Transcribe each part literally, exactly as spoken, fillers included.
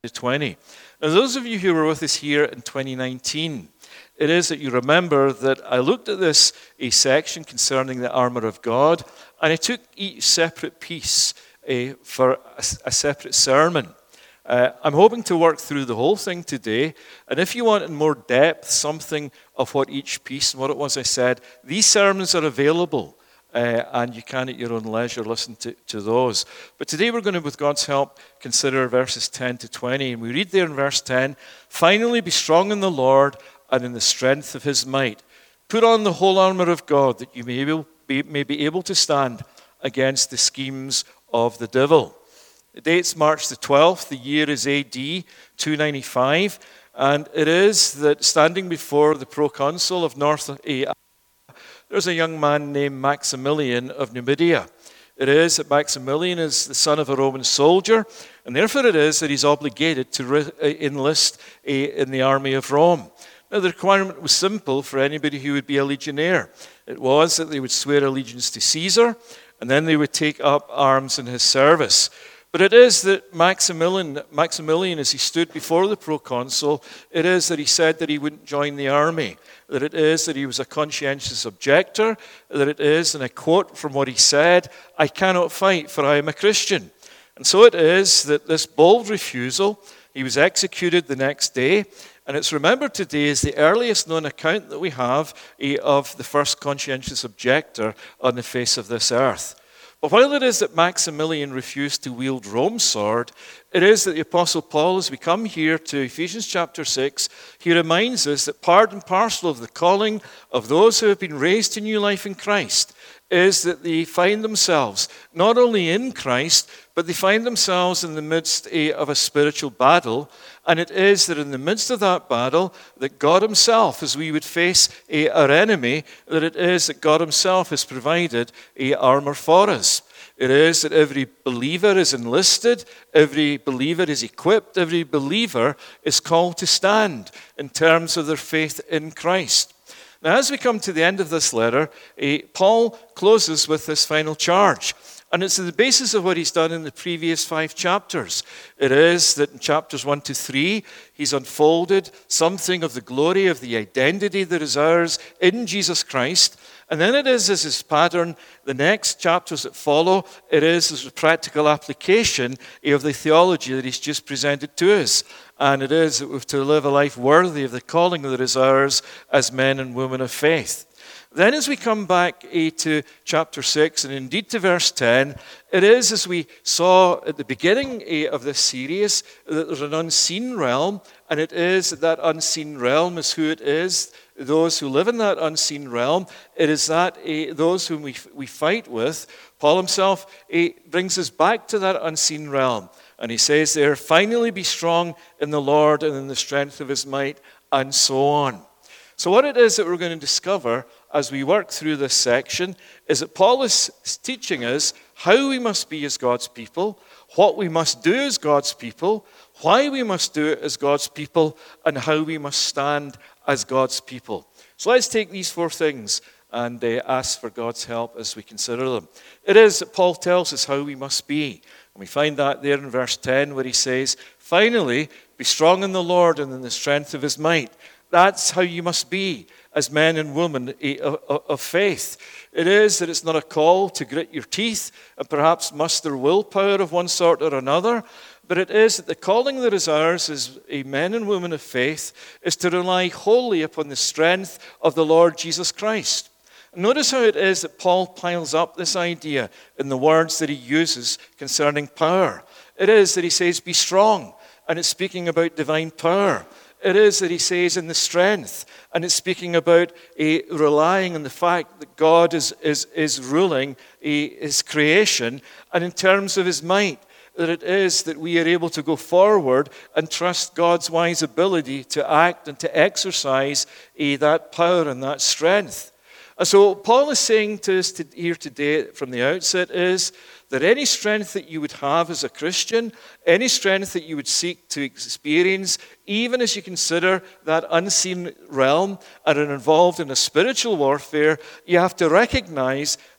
to twenty. Now, those of you who were with us here in twenty nineteen, it is that you remember that I looked at this a section concerning the armor of God, and I took each separate piece uh, for a, a separate sermon. Uh, I'm hoping to work through the whole thing today, and if you want in more depth something of what each piece and what it was I said, these sermons are available, uh, and you can at your own leisure listen to, to those. But today we're going to, with God's help, consider verses ten to twenty, and we read there in verse ten, "Finally be strong in the Lord and in the strength of his might. Put on the whole armor of God, that you may be, may be able to stand against the schemes of the devil." The date's March the twelfth, the year is A D two ninety-five, and it is that standing before the proconsul of North Africa, there's a young man named Maximilian of Numidia. It is that Maximilian is the son of a Roman soldier, and therefore it is that he's obligated to re- enlist a, in the army of Rome. Now, the requirement was simple for anybody who would be a legionnaire. It was that they would swear allegiance to Caesar, and then they would take up arms in his service. But it is that Maximilian, Maximilian, as he stood before the proconsul, it is that he said that he wouldn't join the army, that it is that he was a conscientious objector, that it is, and I quote from what he said, "I cannot fight, for I am a Christian." And so it is that this bold refusal, he was executed the next day, and it's remembered today as the earliest known account that we have of the first conscientious objector on the face of this earth. But while it is that Maximilian refused to wield Rome's sword, it is that the Apostle Paul, as we come here to Ephesians chapter six, he reminds us that part and parcel of the calling of those who have been raised to new life in Christ is that they find themselves not only in Christ, but they find themselves in the midst of a spiritual battle. And it is that in the midst of that battle, that God himself, as we would face our enemy, that it is that God himself has provided a armor for us. It is that every believer is enlisted, every believer is equipped, every believer is called to stand in terms of their faith in Christ. Now, as we come to the end of this letter, uh, Paul closes with this final charge. And it's the basis of what he's done in the previous five chapters. It is that in chapters one to three, he's unfolded something of the glory of the identity that is ours in Jesus Christ. And then it is as his pattern, the next chapters that follow, it is as a practical application of the theology that he's just presented to us. And it is that we're to live a life worthy of the calling that is ours as men and women of faith. Then as we come back eh, to chapter six, and indeed to verse ten, it is as we saw at the beginning eh, of this series, that there's an unseen realm, and it is that that unseen realm is who it is, those who live in that unseen realm. It is that eh, those whom we, we fight with. Paul himself eh, brings us back to that unseen realm, and he says there, "Finally be strong in the Lord and in the strength of his might," and so on. So what it is that we're going to discover as we work through this section is that Paul is teaching us how we must be as God's people, what we must do as God's people, why we must do it as God's people, and how we must stand as God's people. So let's take these four things and uh, ask for God's help as we consider them. It is that Paul tells us how we must be. And we find that there in verse ten where he says, "Finally, be strong in the Lord and in the strength of his might." That's how you must be as men and women of faith. It is that it's not a call to grit your teeth and perhaps muster willpower of one sort or another, but it is that the calling that is ours as a men and women of faith is to rely wholly upon the strength of the Lord Jesus Christ. Notice how it is that Paul piles up this idea in the words that he uses concerning power. It is that he says, "Be strong," and it's speaking about divine power. It is that he says in the strength, and it's speaking about a relying on the fact that God is, is, is ruling a, his creation, and in terms of his might, that it is that we are able to go forward and trust God's wise ability to act and to exercise a, that power and that strength. And so Paul is saying to us to, here today from the outset is that any strength that you would have as a Christian, any strength that you would seek to experience, even as you consider that unseen realm and are involved in a spiritual warfare, you have to recognize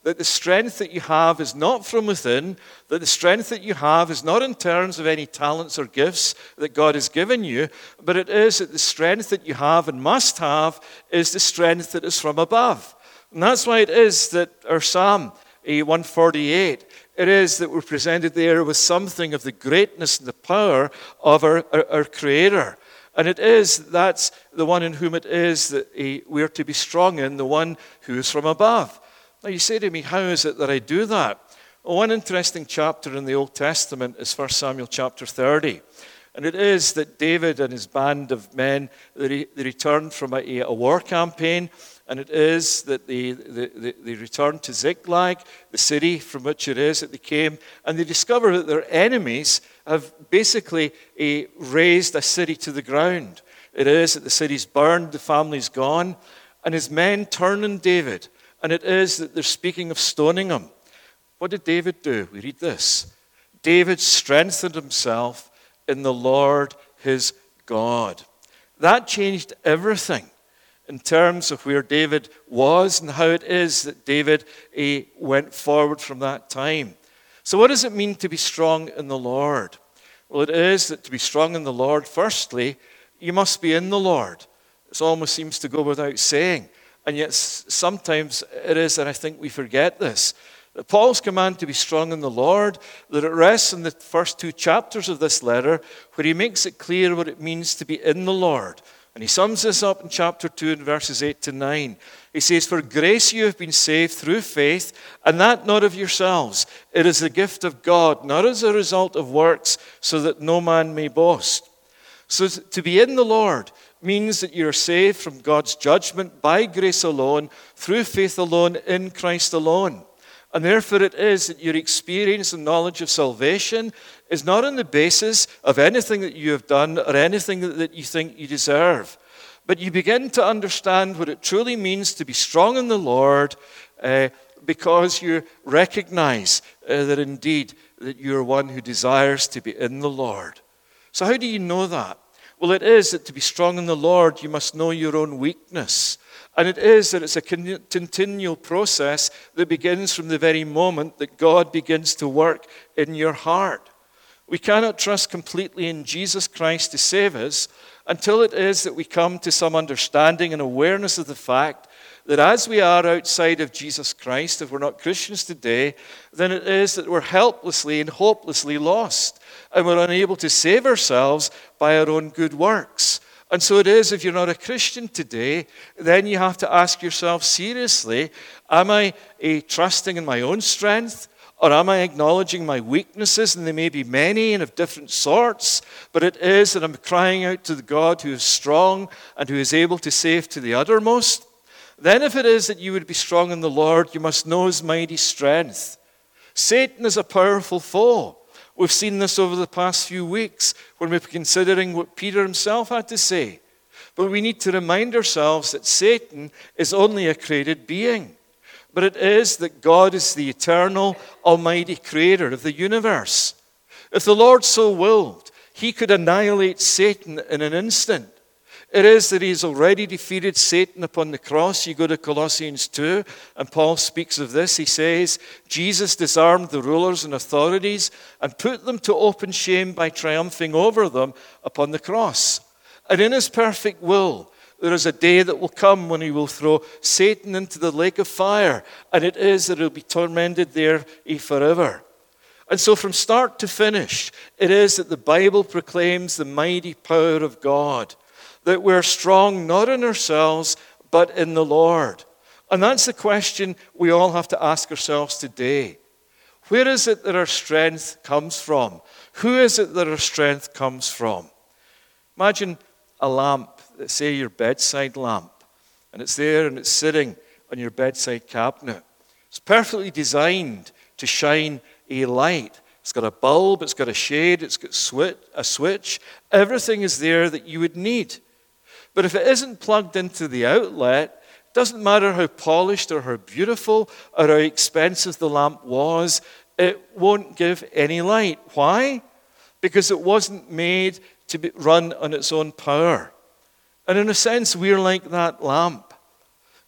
that the strength that you have is not from within, that the strength that you have is not in terms of any talents or gifts that God has given you, but it is that the strength that you have and must have is the strength that is from above. And that's why it is that our Psalm one forty-eight, it is that we're presented there with something of the greatness and the power of our, our, our Creator. And it is, that's the one in whom it is that we are to be strong in, the one who is from above. Now you say to me, how is it that I do that? Well, one interesting chapter in the Old Testament is First Samuel chapter thirty. And it is that David and his band of men, they, they returned from a, a war campaign. And it is that they, they, they returned to Ziklag, the city from which it is that they came, and they discover that their enemies have basically uh, razed a city to the ground. It is that the city's burned, the family's gone, and his men turn on David, and it is that they're speaking of stoning him. What did David do? We read this. David strengthened himself in the Lord his God. That changed everything in terms of where David was and how it is that David uh, went forward from that time. So what does it mean to be strong in the Lord? Well, it is that to be strong in the Lord, firstly, you must be in the Lord. It almost seems to go without saying. And yet sometimes it is, and I think we forget this. That Paul's command to be strong in the Lord, that it rests in the first two chapters of this letter, where he makes it clear what it means to be in the Lord. And he sums this up in chapter two in verses eight to nine. He says, "For grace you have been saved through faith, and that not of yourselves. It is the gift of God, not as a result of works, so that no man may boast." So to be in the Lord means that you are saved from God's judgment by grace alone, through faith alone, in Christ alone. And therefore it is that your experience and knowledge of salvation is not on the basis of anything that you have done or anything that you think you deserve. But you begin to understand what it truly means to be strong in the Lord uh, because you recognize uh, that indeed that you are one who desires to be in the Lord. So how do you know that? Well, it is that to be strong in the Lord, you must know your own weakness. And it is that it's a continual process that begins from the very moment that God begins to work in your heart. We cannot trust completely in Jesus Christ to save us until it is that we come to some understanding and awareness of the fact that as we are outside of Jesus Christ, if we're not Christians today, then it is that we're helplessly and hopelessly lost, and we're unable to save ourselves by our own good works. And so it is, if you're not a Christian today, then you have to ask yourself seriously, am I a trusting in my own strength? Or am I acknowledging my weaknesses? And they may be many and of different sorts, but it is that I'm crying out to the God who is strong and who is able to save to the uttermost. Then if it is that you would be strong in the Lord, you must know his mighty strength. Satan is a powerful foe. We've seen this over the past few weeks when we've been considering what Peter himself had to say. But we need to remind ourselves that Satan is only a created being. But it is that God is the eternal, almighty creator of the universe. If the Lord so willed, he could annihilate Satan in an instant. It is that he's already defeated Satan upon the cross. You go to Colossians two, and Paul speaks of this. He says, Jesus disarmed the rulers and authorities and put them to open shame by triumphing over them upon the cross. And in his perfect will, there is a day that will come when he will throw Satan into the lake of fire, and it is that he'll be tormented there forever. And so from start to finish, it is that the Bible proclaims the mighty power of God, that we're strong not in ourselves, but in the Lord. And that's the question we all have to ask ourselves today. Where is it that our strength comes from? Who is it that our strength comes from? Imagine a lamp, say your bedside lamp, and it's there and it's sitting on your bedside cabinet. It's perfectly designed to shine a light. It's got a bulb, it's got a shade, it's got a switch. Everything is there that you would need. But if it isn't plugged into the outlet, it doesn't matter how polished or how beautiful or how expensive the lamp was, it won't give any light. Why? Because it wasn't made to be run on its own power. And in a sense, we're like that lamp.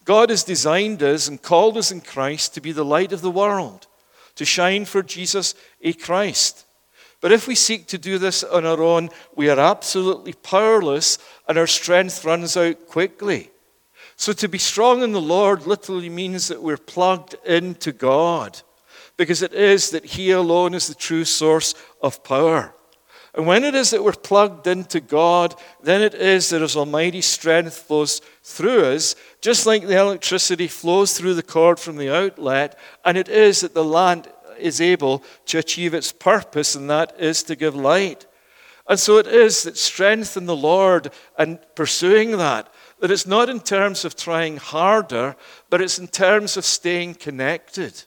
God has designed us and called us in Christ to be the light of the world, to shine for Jesus a Christ. But if we seek to do this on our own, we are absolutely powerless and our strength runs out quickly. So to be strong in the Lord literally means that we're plugged into God, because it is that He alone is the true source of power. And when it is that we're plugged into God, then it is that His almighty strength flows through us, just like the electricity flows through the cord from the outlet, and it is that the lamp is able to achieve its purpose, and that is to give light. And so it is that strength in the Lord and pursuing that, that it's not in terms of trying harder, but it's in terms of staying connected.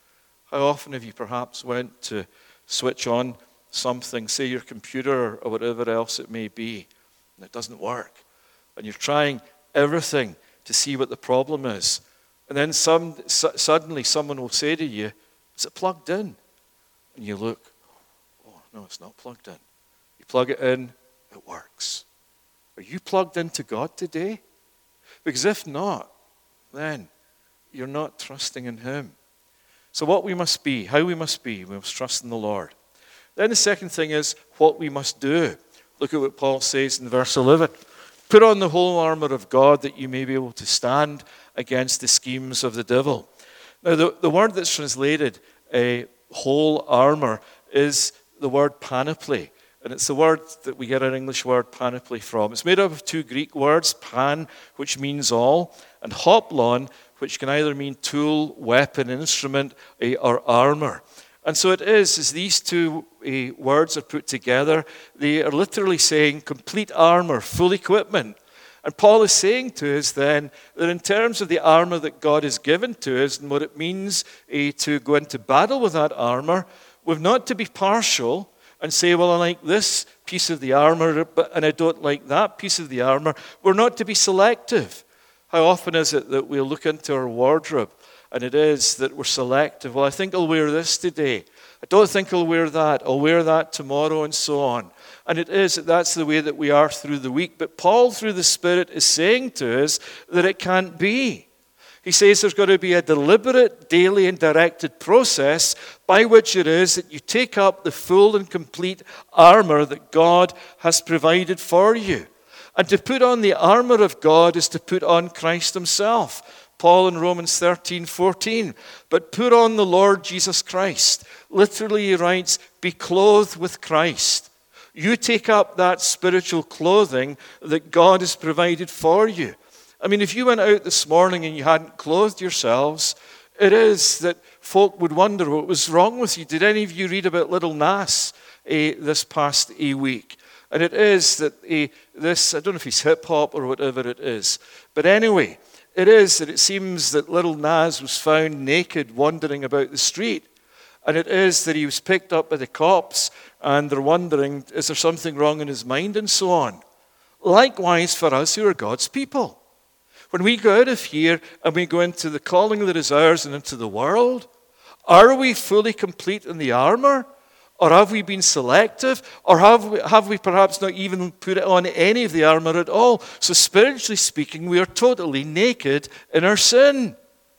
How often have you perhaps went to switch on something, say your computer or whatever else it may be, and it doesn't work, and you're trying everything to see what the problem is, and then some, su- suddenly someone will say to you, is it plugged in? And you look, oh no, it's not plugged in. You plug it in, it works. Are you plugged into God today? Because if not, then you're not trusting in Him. So what we must be, how we must be, we must trust in the Lord. Then the second thing is what we must do. Look at what Paul says in verse eleven. Put on the whole armor of God that you may be able to stand against the schemes of the devil. Now the, the word that's translated a whole armor is the word panoply. And it's the word that we get our English word panoply from. It's made up of two Greek words, pan, which means all, and hoplon, which can either mean tool, weapon, instrument, or armor. And so it is, as these two uh, words are put together, they are literally saying complete armor, full equipment. And Paul is saying to us then that in terms of the armor that God has given to us and what it means uh, to go into battle with that armor, we've not to be partial and say, well, I like this piece of the armor, but and I don't like that piece of the armor. We're not to be selective. How often is it that we'll look into our wardrobe and it is that we're selective? Well, I think I'll wear this today. I don't think I'll wear that. I'll wear that tomorrow, and so on. And it is that that's the way that we are through the week. But Paul, through the Spirit, is saying to us that it can't be. He says there's got to be a deliberate, daily, and directed process by which it is that you take up the full and complete armor that God has provided for you. And to put on the armor of God is to put on Christ Himself. Paul in Romans thirteen fourteen, but put on the Lord Jesus Christ. Literally he writes, be clothed with Christ. You take up that spiritual clothing that God has provided for you. I mean, if you went out this morning and you hadn't clothed yourselves, it is that folk would wonder what was wrong with you. Did any of you read about little Nas uh, this past uh, week? And it is that uh, this, I don't know if he's hip-hop or whatever it is, but anyway, it is that it seems that little Nas was found naked wandering about the street. And it is that he was picked up by the cops and they're wondering, is there something wrong in his mind and so on. Likewise for us who are God's people. When we go out of here and we go into the calling that is ours and into the world, are we fully complete in the armor? Or have we been selective? Or have we, have we perhaps not even put on any of the armor at all? So spiritually speaking, we are totally naked in our sin.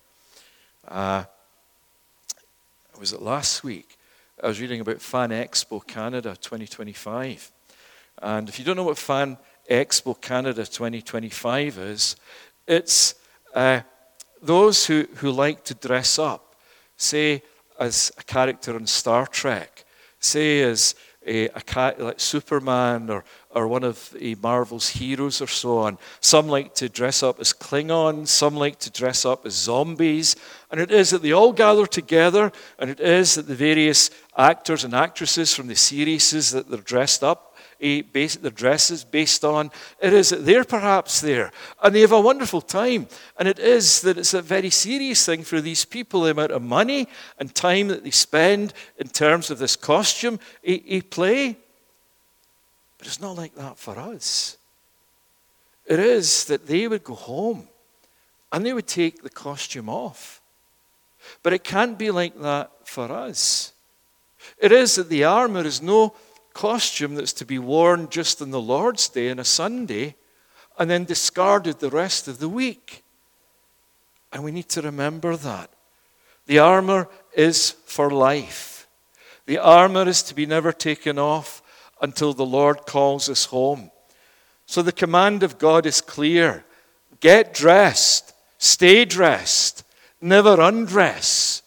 Uh, was it last week? I was reading about Fan Expo Canada twenty twenty-five. And if you don't know what Fan Expo Canada twenty twenty-five is, it's uh, those who, who like to dress up, say as a character in Star Trek, say as a, a cat, like Superman or, or one of a Marvel's heroes or so on. Some like to dress up as Klingons, some like to dress up as zombies. And it is that they all gather together, and it is that the various actors and actresses from the series that they're dressed up, Based, their dresses based on, it is that they're perhaps there and they have a wonderful time, and it is that it's a very serious thing for these people, the amount of money and time that they spend in terms of this costume a, a play. But it's not like that for us. It is that they would go home and they would take the costume off. But it can't be like that for us. It is that the armor is no costume that's to be worn just on the Lord's Day and a Sunday and then discarded the rest of the week. And we need to remember that. The armor is for life. The armor is to be never taken off until the Lord calls us home. So the command of God is clear. Get dressed. Stay dressed. Never undress.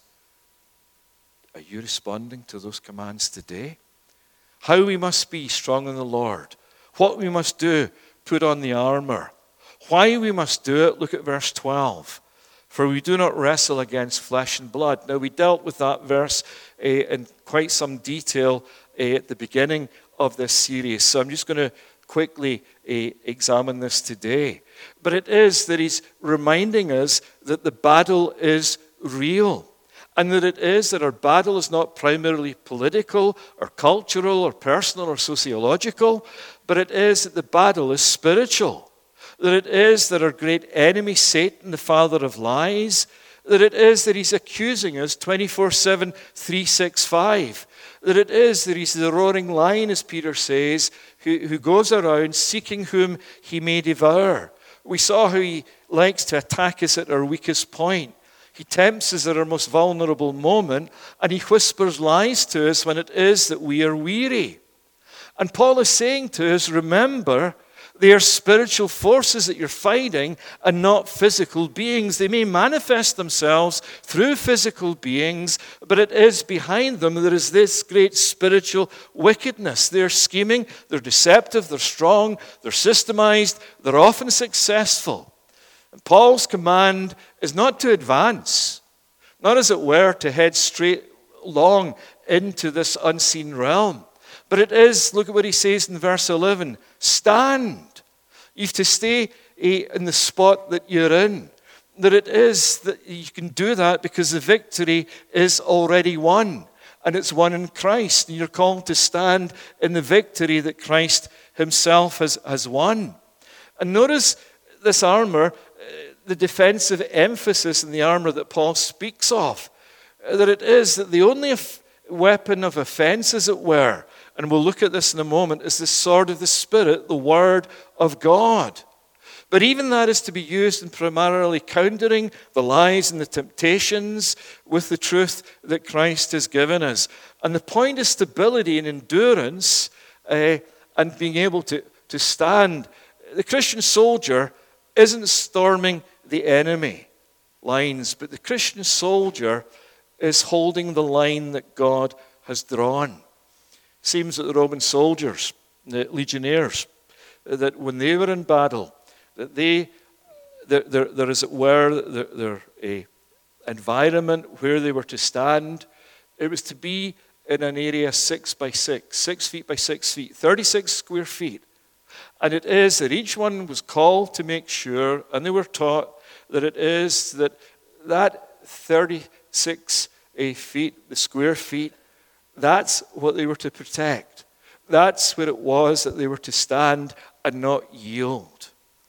Are you responding to those commands today? How we must be strong in the Lord. What we must do, put on the armor. Why we must do it, look at verse twelve. For we do not wrestle against flesh and blood. Now, we dealt with that verse uh, in quite some detail uh, at the beginning of this series. So I'm just going to quickly uh, examine this today. But it is that he's reminding us that the battle is real. And that it is that our battle is not primarily political or cultural or personal or sociological, but it is that the battle is spiritual. That it is that our great enemy, Satan, the father of lies, that it is that he's accusing us twenty-four seven, three sixty-five. That it is that he's the roaring lion, as Peter says, who, who goes around seeking whom he may devour. We saw how he likes to attack us at our weakest point. He tempts us at our most vulnerable moment, and he whispers lies to us when it is that we are weary. And Paul is saying to us, remember, they are spiritual forces that you're fighting and not physical beings. They may manifest themselves through physical beings, but it is behind them there is this great spiritual wickedness. They're scheming, they're deceptive, they're strong, they're systemized, they're often successful. And Paul's command is not to advance, not as it were to head straight along into this unseen realm. But it is, look at what he says in verse eleven, stand. You have to stay in the spot that you're in. That it is that you can do that because the victory is already won. And it's won in Christ. And you're called to stand in the victory that Christ himself has, has won. And notice this armor, the defensive emphasis in the armor that Paul speaks of. That it is that the only weapon of offense, as it were, and we'll look at this in a moment, is the sword of the Spirit, the Word of God. But even that is to be used in primarily countering the lies and the temptations with the truth that Christ has given us. And the point is stability and endurance uh, and being able to, to stand. The Christian soldier isn't storming the enemy lines, but the Christian soldier is holding the line that God has drawn. It seems that the Roman soldiers, the legionnaires, that when they were in battle, that they, there, there, there as it were, there, there a environment where they were to stand. It was to be in an area six by six, six feet by six feet, thirty-six square feet. And it is that each one was called to make sure, and they were taught that it is that that thirty-six feet, the square feet, that's what they were to protect. That's where it was that they were to stand and not yield.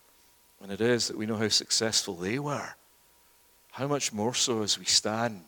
And it is that we know how successful they were. How much more so as we stand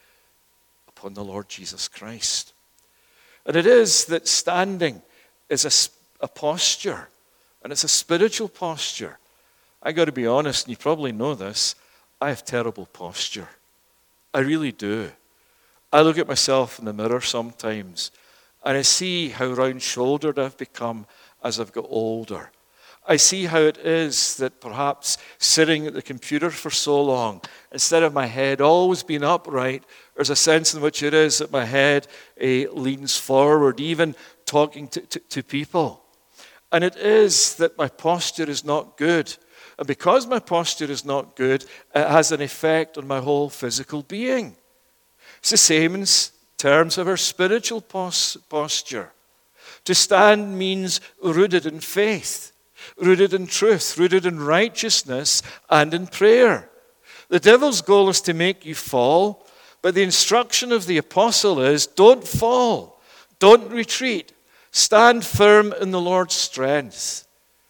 upon the Lord Jesus Christ. And it is that standing is a, a posture, and it's a spiritual posture. I got to be honest, and you probably know this, I have terrible posture. I really do. I look at myself in the mirror sometimes, and I see how round-shouldered I've become as I've got older. I see how it is that perhaps sitting at the computer for so long, instead of my head always being upright, there's a sense in which it is that my head uh, leans forward, even talking to, to, to people. And it is that my posture is not good. And because my posture is not good, it has an effect on my whole physical being. It's the same in terms of our spiritual pos- posture. To stand means rooted in faith, rooted in truth, rooted in righteousness, and in prayer. The devil's goal is to make you fall, but the instruction of the apostle is, don't fall, don't retreat, stand firm in the Lord's strength.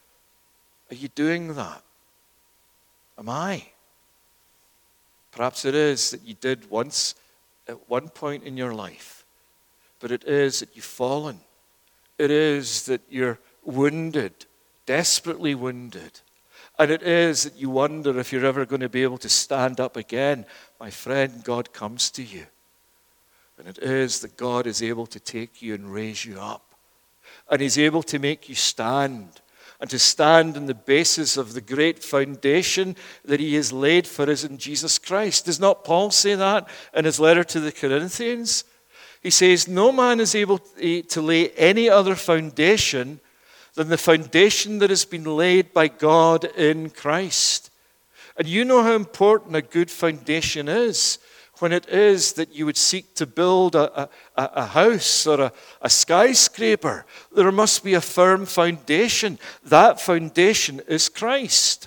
Are you doing that? Am I? Perhaps it is that you did once at one point in your life, but it is that you've fallen. It is that you're wounded, desperately wounded. And it is that you wonder if you're ever going to be able to stand up again. My friend, God comes to you. And it is that God is able to take you and raise you up. And he's able to make you stand. And to stand on the basis of the great foundation that he has laid for us in Jesus Christ. Does not Paul say that in his letter to the Corinthians? He says, no man is able to lay any other foundation than the foundation that has been laid by God in Christ. And you know how important a good foundation is when it is that you would seek to build a, a, a house or a, a skyscraper. There must be a firm foundation. That foundation is Christ.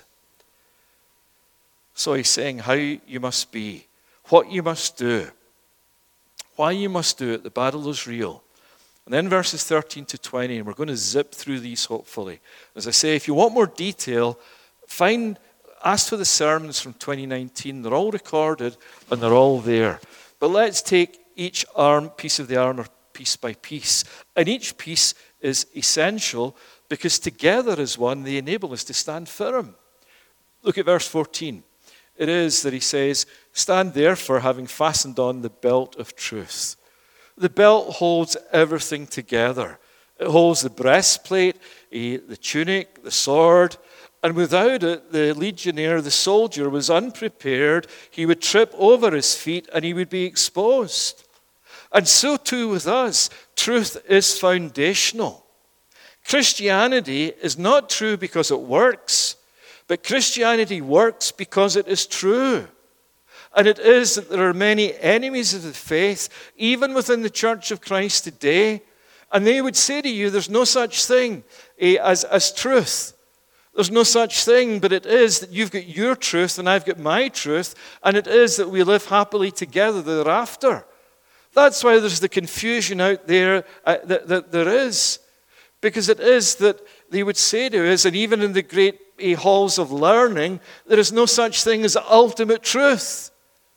So he's saying how you must be, what you must do, why you must do it. The battle is real. And then verses thirteen to twenty, and we're going to zip through these hopefully. As I say, if you want more detail, find, ask for the sermons from twenty nineteen. They're all recorded and they're all there. But let's take each arm, piece of the armor piece by piece. And each piece is essential because together as one they enable us to stand firm. Look at verse fourteen. It is that he says, stand therefore having fastened on the belt of truth. The belt holds everything together. It holds the breastplate, the tunic, the sword. And without it, the legionnaire, the soldier, was unprepared. He would trip over his feet and he would be exposed. And so too with us. Truth is foundational. Christianity is not true because it works, but Christianity works because it is true. And it is that there are many enemies of the faith, even within the Church of Christ today. And they would say to you, there's no such thing eh, as, as truth. There's no such thing, but it is that you've got your truth and I've got my truth. And it is that we live happily together thereafter. That's why there's the confusion out there uh, that, that there is. Because it is that they would say to us, and even in the great eh, halls of learning, there is no such thing as ultimate truth.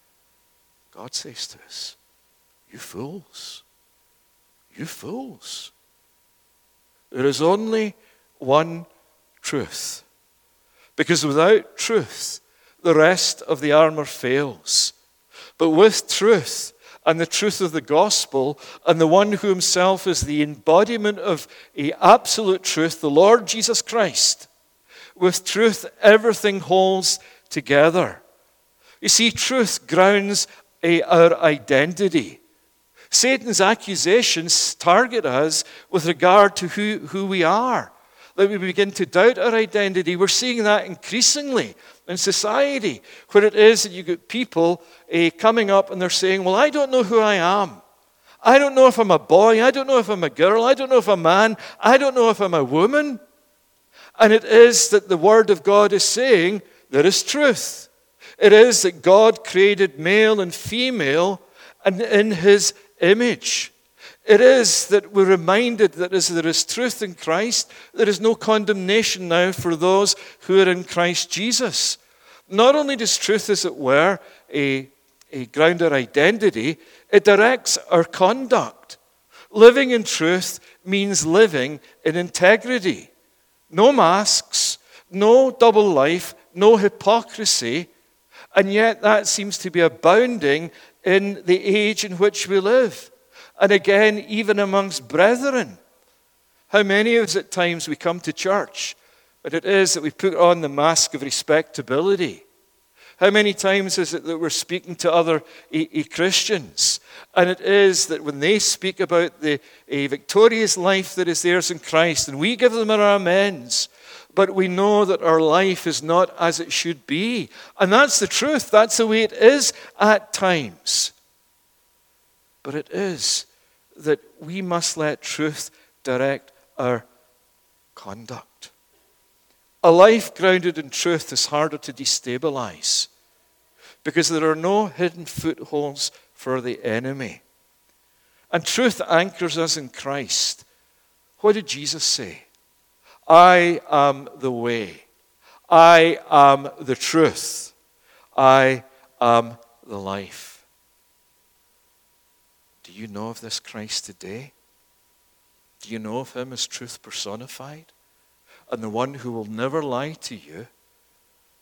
God says to us, you fools, you fools. There is only one truth. Because without truth, the rest of the armor fails. But with truth and the truth of the gospel and the one who himself is the embodiment of a absolute truth, the Lord Jesus Christ, with truth everything holds together. You see, truth grounds our identity. Satan's accusations target us with regard to who, who we are. That we begin to doubt our identity. We're seeing that increasingly in society, where it is that you get people uh, coming up and they're saying, well, I don't know who I am. I don't know if I'm a boy. I don't know if I'm a girl. I don't know if I'm a man. I don't know if I'm a woman. And it is that the Word of God is saying there is truth. It is that God created male and female and in his image. It is that we're reminded that as there is truth in Christ, there is no condemnation now for those who are in Christ Jesus. Not only does truth, as it were, a, a ground our identity, it directs our conduct. Living in truth means living in integrity. No masks, no double life, no hypocrisy. And yet that seems to be abounding in the age in which we live. And again, even amongst brethren. How many of us at times we come to church, but it is that we put on the mask of respectability. How many times is it that we're speaking to other e- e- Christians, and it is that when they speak about the a victorious life that is theirs in Christ, and we give them our amens, but we know that our life is not as it should be. And that's the truth. That's the way it is at times. But it is that we must let truth direct our conduct. A life grounded in truth is harder to destabilize because there are no hidden footholds for the enemy. And truth anchors us in Christ. What did Jesus say? I am the way. I am the truth. I am the life. Do you know of this Christ today? Do you know of him as truth personified? And the one who will never lie to you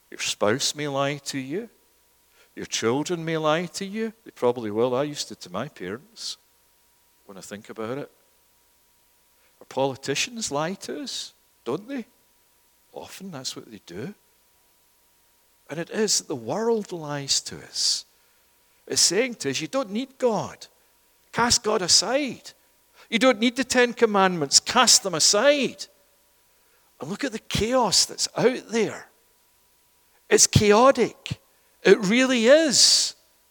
Your spouse may lie to you. Your children may lie to you. They probably will. I used to to my parents when I think about it. Our politicians lie to us, don't they? Often that's what they do. And it is that the world lies to us. It's saying to us, you don't need God. Cast God aside. You don't need the Ten Commandments. Cast them aside. And look at the chaos that's out there. It's chaotic. It really is.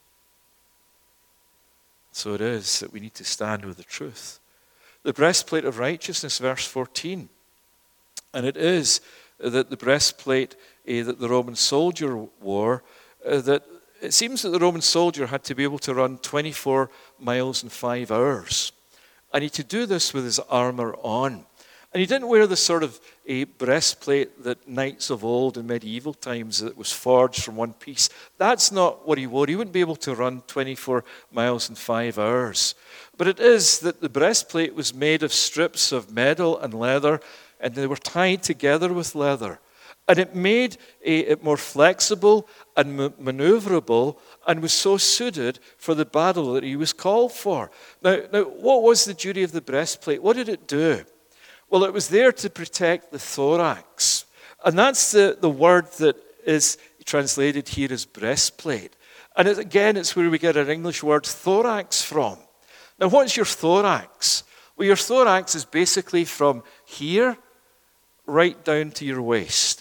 So it is that we need to stand with the truth. The breastplate of righteousness, verse fourteen. And it is that the breastplate eh, that the Roman soldier wore, uh, that it seems that the Roman soldier had to be able to run twenty-four miles in five hours. And he had to do this with his armor on. And he didn't wear the sort of a breastplate that knights of old in medieval times that was forged from one piece. That's not what he wore. He wouldn't be able to run twenty-four miles in five hours. But it is that the breastplate was made of strips of metal and leather, and they were tied together with leather. And it made it more flexible and maneuverable and was so suited for the battle that he was called for. Now, now, what was the duty of the breastplate? What did it do? Well, it was there to protect the thorax. And that's the, the word that is translated here as breastplate. And it, again, it's where we get our English word thorax from. Now, what's your thorax? Well, your thorax is basically from here right down to your waist.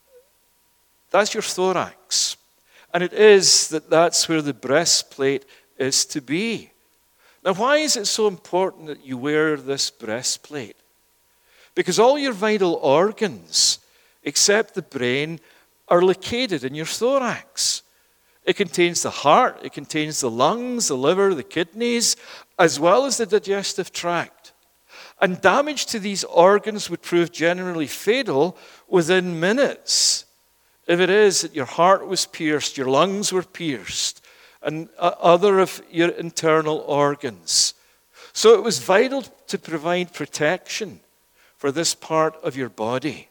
That's your thorax. And it is that that's where the breastplate is to be. Now, why is it so important that you wear this breastplate? Because all your vital organs, except the brain, are located in your thorax. It contains the heart, it contains the lungs, the liver, the kidneys, as well as the digestive tract. And damage to these organs would prove generally fatal within minutes. If it is that your heart was pierced, your lungs were pierced, and other of your internal organs. So it was vital to provide protection for this part of your body.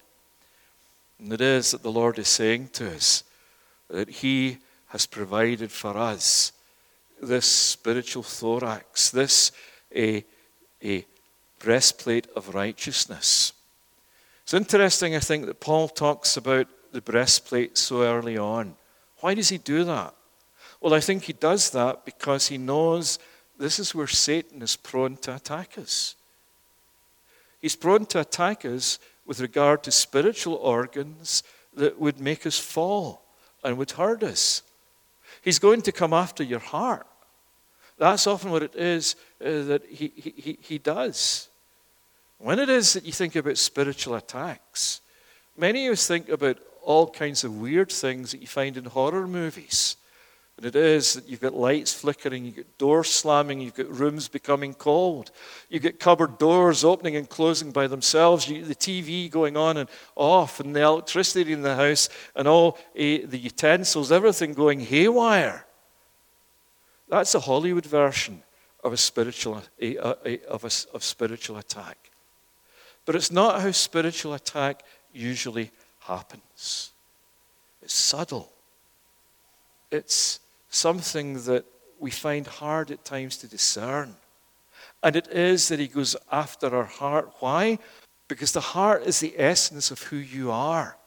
And it is that the Lord is saying to us that He has provided for us this spiritual thorax, this a, a breastplate of righteousness. It's interesting, I think, that Paul talks about the breastplate so early on. Why does he do that? Well, I think he does that because he knows this is where Satan is prone to attack us. He's prone to attack us with regard to spiritual organs that would make us fall and would hurt us. He's going to come after your heart. That's often what it is uh, that he, he, he does. When it is that you think about spiritual attacks, many of us think about all kinds of weird things that you find in horror movies. And it is that you've got lights flickering, you've got doors slamming, you've got rooms becoming cold. You've got cupboard doors opening and closing by themselves, you, the T V going on and off, and the electricity in the house, and all uh, the utensils, everything going haywire. That's a Hollywood version of a spiritual, a, a, a, of, a, of spiritual attack. But it's not how spiritual attack usually happens. It's subtle. It's something that we find hard at times to discern. And it is that he goes after our heart. Why? Because the heart is the essence of who you are.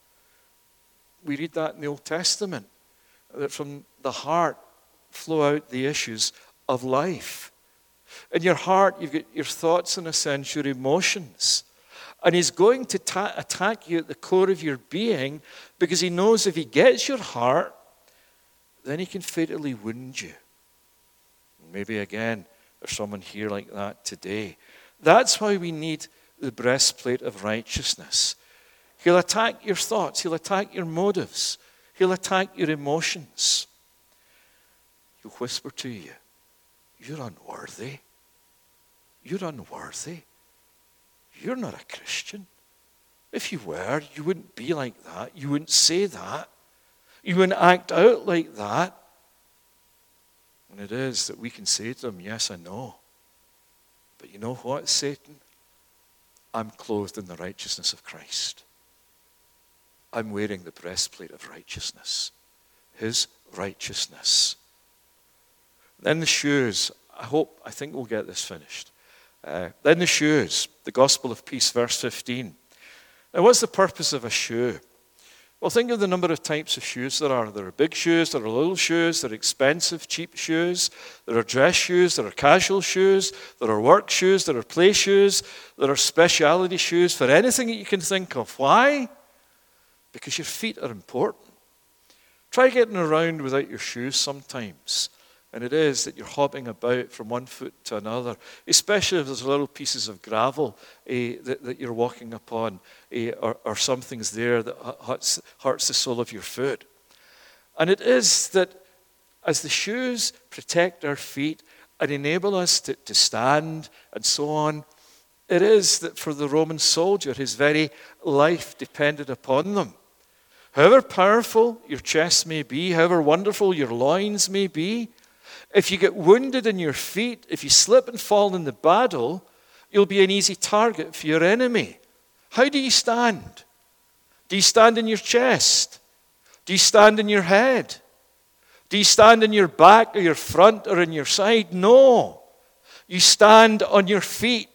We read that in the Old Testament, that from the heart flow out the issues of life. In your heart, you've got your thoughts, in a sense, your emotions. And he's going to ta- attack you at the core of your being because he knows if he gets your heart, then he can fatally wound you. Maybe again, there's someone here like that today. That's why we need the breastplate of righteousness. He'll attack your thoughts. He'll attack your motives. He'll attack your emotions. He'll whisper to you, you're unworthy. You're unworthy. You're not a Christian. If you were, you wouldn't be like that. You wouldn't say that. You wouldn't act out like that. And it is that we can say to them, yes, I know. But you know what, Satan? I'm clothed in the righteousness of Christ. I'm wearing the breastplate of righteousness, his righteousness. Then the shoes. I hope, I think we'll get this finished. Uh, then the shoes, the gospel of peace, verse fifteen. Now, what's the purpose of a shoe? Well, think of the number of types of shoes there are. There are big shoes, there are little shoes, there are expensive, cheap shoes, there are dress shoes, there are casual shoes, there are work shoes, there are play shoes, there are specialty shoes for anything that you can think of. Why? Because your feet are important. Try getting around without your shoes sometimes. And it is that you're hopping about from one foot to another, especially if there's little pieces of gravel eh, that, that you're walking upon, eh, or, or something's there that hurts, hurts the sole of your foot. And it is that as the shoes protect our feet and enable us to, to stand and so on, it is that for the Roman soldier, his very life depended upon them. However powerful your chest may be, however wonderful your loins may be, if you get wounded in your feet, if you slip and fall in the battle, you'll be an easy target for your enemy. How do you stand? Do you stand in your chest? Do you stand in your head? Do you stand in your back or your front or in your side? No. You stand on your feet.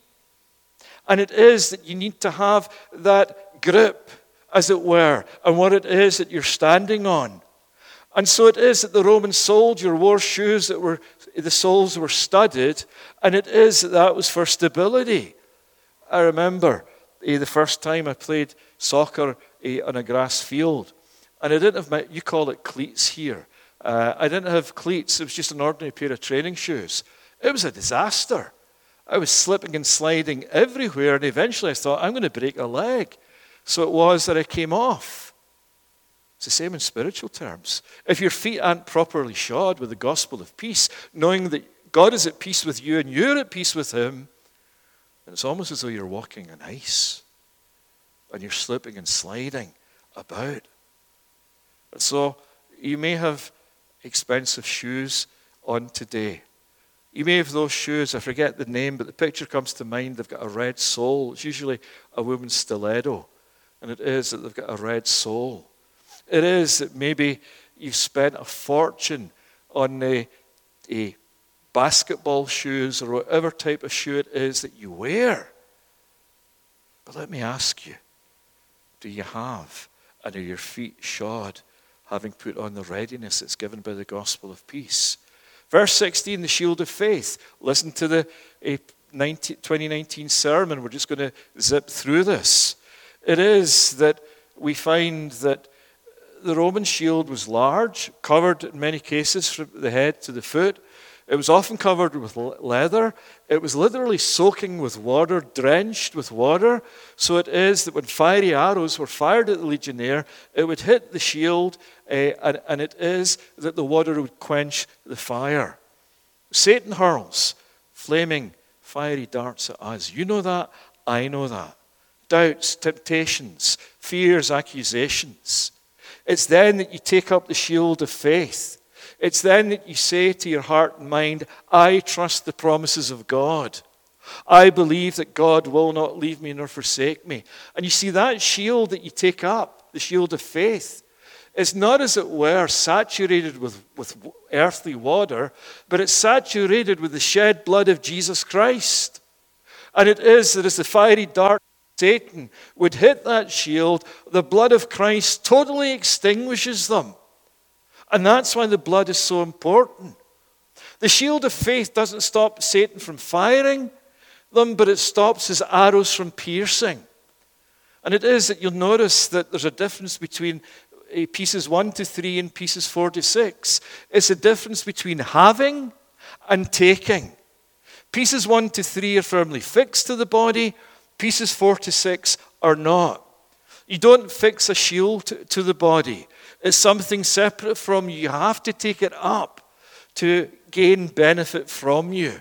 And it is that you need to have that grip, as it were, on what it is that you're standing on. And so it is that the Roman soldier wore shoes that were, the soles were studded, and it is that that was for stability. I remember eh, the first time I played soccer eh, on a grass field, and I didn't have my, you call it cleats here. Uh, I didn't have cleats, it was just an ordinary pair of training shoes. It was a disaster. I was slipping and sliding everywhere, and eventually I thought, I'm going to break a leg. So it was that I came off. It's the same in spiritual terms. If your feet aren't properly shod with the gospel of peace, knowing that God is at peace with you and you're at peace with him, then it's almost as though you're walking on ice and you're slipping and sliding about. And so you may have expensive shoes on today. You may have those shoes, I forget the name, but the picture comes to mind. They've got a red sole. It's usually a woman's stiletto, and it is that they've got a red sole. It is that maybe you've spent a fortune on a, a basketball shoes or whatever type of shoe it is that you wear. But let me ask you, do you have, and are your feet shod, having put on the readiness that's given by the gospel of peace? Verse sixteen, the shield of faith. Listen to the uh, twenty nineteen sermon. We're just going to zip through this. It is that we find that the Roman shield was large, covered in many cases from the head to the foot. It was often covered with leather. It was literally soaking with water, drenched with water. So it is that when fiery arrows were fired at the legionnaire, it would hit the shield, uh, and, and it is that the water would quench the fire. Satan hurls flaming, fiery darts at us. You know that. I know that. Doubts, temptations, fears, accusations. It's then that you take up the shield of faith. It's then that you say to your heart and mind, I trust the promises of God. I believe that God will not leave me nor forsake me. And you see, that shield that you take up, the shield of faith, is not, as it were, saturated with, with earthly water, but it's saturated with the shed blood of Jesus Christ. And it is that as the fiery dart Satan would hit that shield, the blood of Christ totally extinguishes them. And that's why the blood is so important. The shield of faith doesn't stop Satan from firing them, but it stops his arrows from piercing. And it is that you'll notice that there's a difference between pieces one to three and pieces four to six. It's a difference between having and taking. Pieces one to three are firmly fixed to the body. Pieces four to six are not. You don't fix a shield to, to the body. It's something separate from you. You have to take it up to gain benefit from you.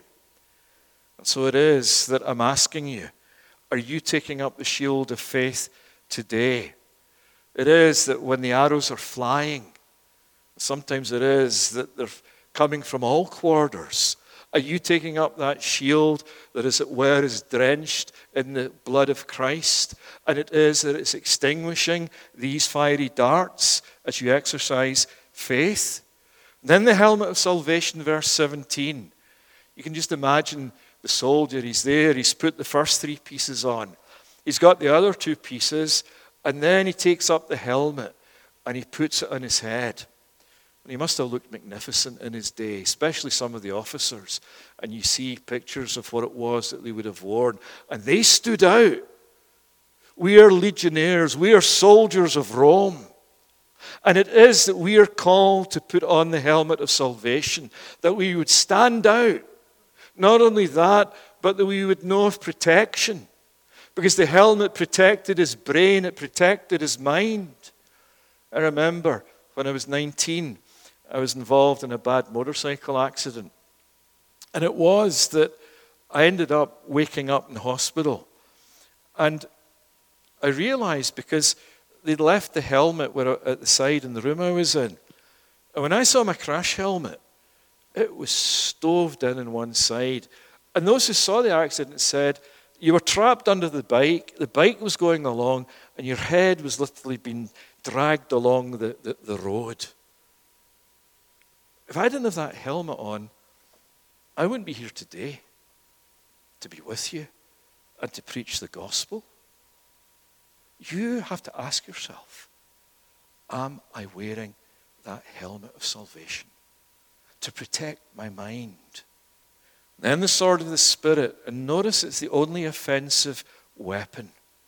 And so it is that I'm asking you, are you taking up the shield of faith today? It is that when the arrows are flying, sometimes it is that they're coming from all quarters, Are you taking up that shield that, as it were, is drenched in the blood of Christ? And it is that it's extinguishing these fiery darts as you exercise faith. Then the helmet of salvation, verse seventeen. You can just imagine the soldier. He's there. He's put the first three pieces on. He's got the other two pieces. And then he takes up the helmet and he puts it on his head. And he must have looked magnificent in his day, especially some of the officers. And you see pictures of what it was that they would have worn. And they stood out. We are legionnaires. We are soldiers of Rome. And it is that we are called to put on the helmet of salvation, that we would stand out. Not only that, but that we would know of protection. Because the helmet protected his brain, it protected his mind. I remember when I was nineteen, I was involved in a bad motorcycle accident. And it was that I ended up waking up in hospital. And I realized because they'd left the helmet where, at the side in the room I was in. And when I saw my crash helmet, it was stoved in on one side. And those who saw the accident said, you were trapped under the bike, the bike was going along, and your head was literally being dragged along the, the, the road. If I didn't have that helmet on, I wouldn't be here today to be with you and to preach the gospel. You have to ask yourself, am I wearing that helmet of salvation to protect my mind? Then the sword of the Spirit, and notice it's the only offensive weapon.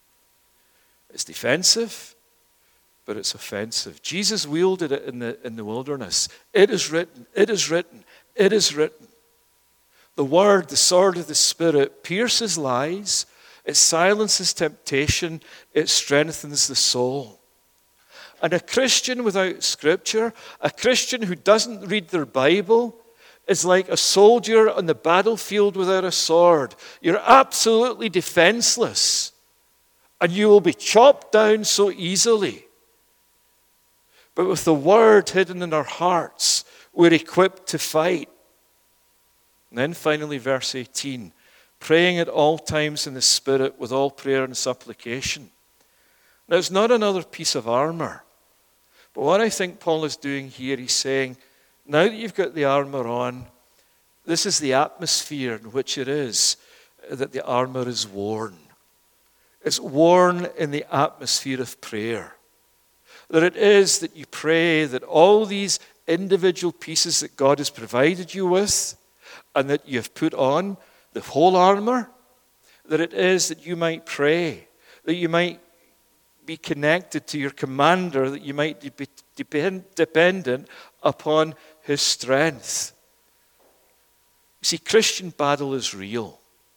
It's defensive, but it's offensive. Jesus wielded it in the, in the wilderness. It is written, it is written, it is written. The word, the sword of the Spirit, pierces lies, it silences temptation, it strengthens the soul. And a Christian without Scripture, a Christian who doesn't read their Bible, is like a soldier on the battlefield without a sword. You're absolutely defenseless, and you will be chopped down so easily. But with the word hidden in our hearts, we're equipped to fight. And then finally, verse eighteen, praying at all times in the Spirit with all prayer and supplication. Now, it's not another piece of armor. But what I think Paul is doing here, he's saying, now that you've got the armor on, this is the atmosphere in which it is that the armor is worn. It's worn in the atmosphere of prayer. That it is that you pray that all these individual pieces that God has provided you with and that you have put on, the whole armor, that it is that you might pray, that you might be connected to your commander, that you might be depend, dependent upon his strength. You see, Christian battle is real.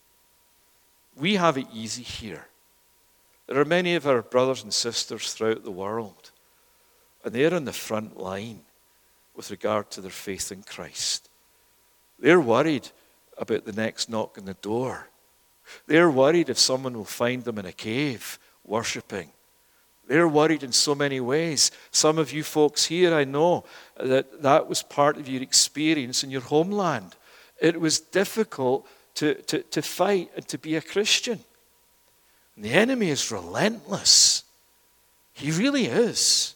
We have it easy here. There are many of our brothers and sisters throughout the world, and they're on the front line with regard to their faith in Christ. They're worried about the next knock on the door. They're worried if someone will find them in a cave worshiping. They're worried in so many ways. Some of you folks here, I know that that was part of your experience in your homeland. It was difficult to, to, to fight and to be a Christian. And the enemy is relentless. He really is.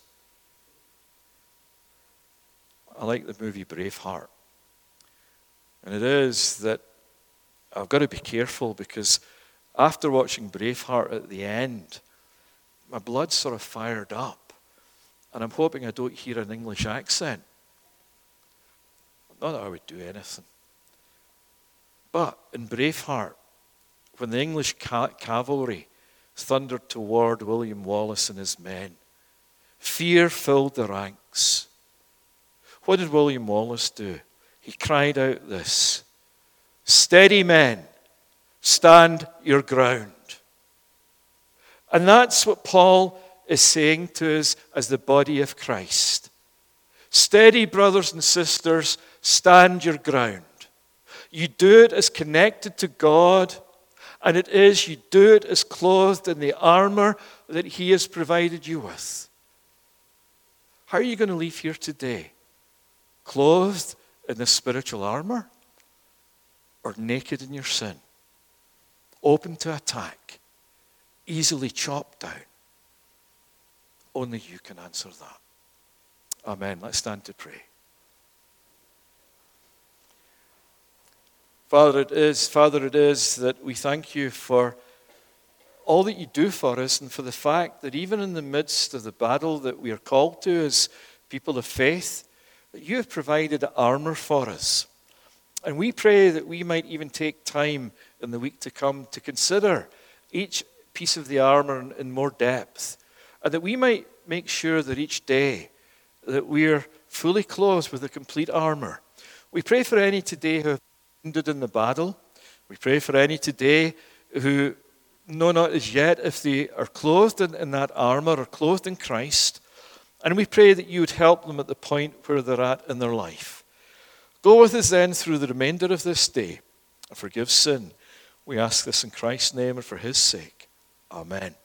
I like the movie Braveheart. And it is that I've got to be careful because after watching Braveheart at the end, my blood sort of fired up. And I'm hoping I don't hear an English accent. Not that I would do anything. But in Braveheart, when the English ca- cavalry thundered toward William Wallace and his men, fear filled the ranks. What did William Wallace do? He cried out this, "Steady men, stand your ground." And that's what Paul is saying to us as the body of Christ. Steady, brothers and sisters, stand your ground. You do it as connected to God, and it is you do it as clothed in the armor that he has provided you with. How are you going to leave here today? Clothed in the spiritual armor? or naked in your sin, open to attack, easily chopped down. Only you can answer that. Amen. Let's stand to pray. Father, it is, Father, it is that we thank you for all that you do for us and for the fact that even in the midst of the battle that we are called to as people of faith, that you have provided armor for us. And we pray that we might even take time in the week to come to consider each piece of the armor in, in more depth, and that we might make sure that each day that we are fully clothed with the complete armor. We pray for any today who have been wounded in the battle. We pray for any today who know not as yet if they are clothed in, in that armor or clothed in Christ. And we pray that you would help them at the point where they're at in their life. Go with us then through the remainder of this day and forgive sin. We ask this in Christ's name and for his sake. Amen.